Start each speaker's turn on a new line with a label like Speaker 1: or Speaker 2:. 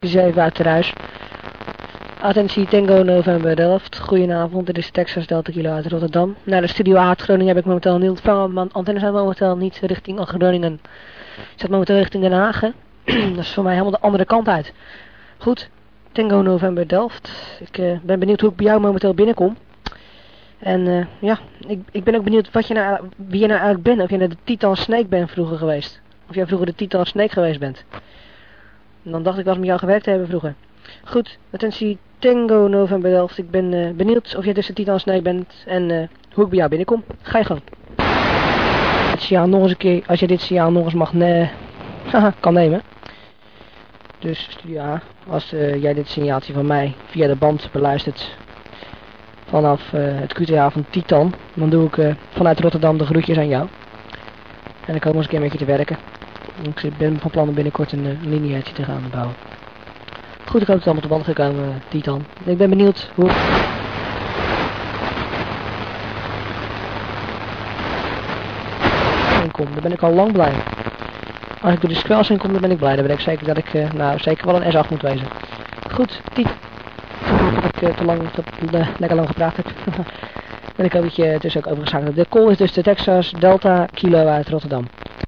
Speaker 1: Dus even uit huis. Attentie Tango November Delft. Goedenavond, dit is Texas Delta Kilo uit Rotterdam. Naar de Studio A uit Groningen heb ik momenteel niet ontvangen. Mijn antennes zijn momenteel niet richting Groningen. Ik zit momenteel richting Den Haag. Dat is voor mij helemaal de andere kant uit. Goed, Tango November Delft. Ik ben benieuwd hoe ik bij jou momenteel binnenkom. En ja, ik ben ook benieuwd wie je nou eigenlijk bent. Of jij de Titan Snake bent vroeger geweest. Of jij vroeger de Titan Snake geweest bent. En dan dacht ik wel eens met jou gewerkt te hebben vroeger. Goed, attentie Tango November Delft. Ik ben benieuwd of jij dus de Titan Snake bent en hoe ik bij jou binnenkom. Ga je gang. Het signaal nog eens een keer, als je dit signaal nog eens mag kan nemen. Dus Studio A, als jij dit signaaltje van mij via de band beluistert vanaf het QTA van Titan, dan doe ik vanuit Rotterdam de groetjes aan jou. En dan komen we eens een keer met je te werken. Ik ben van plan om binnenkort een lineairtje te gaan bouwen. Goed, ik hoop dat het allemaal te band gekomen, Titan. Ik ben benieuwd hoe... Dan ben ik al lang blij. Als ik door de squels heen kom, dan ben ik blij. Dan ben ik zeker dat ik, zeker wel een S8 moet wezen. Goed, Titan. Dat ik lekker lang gepraat heb. En ik hoop dat je dus ook overgeschakeld hebt. De call is dus de Texas Delta Kilo uit Rotterdam.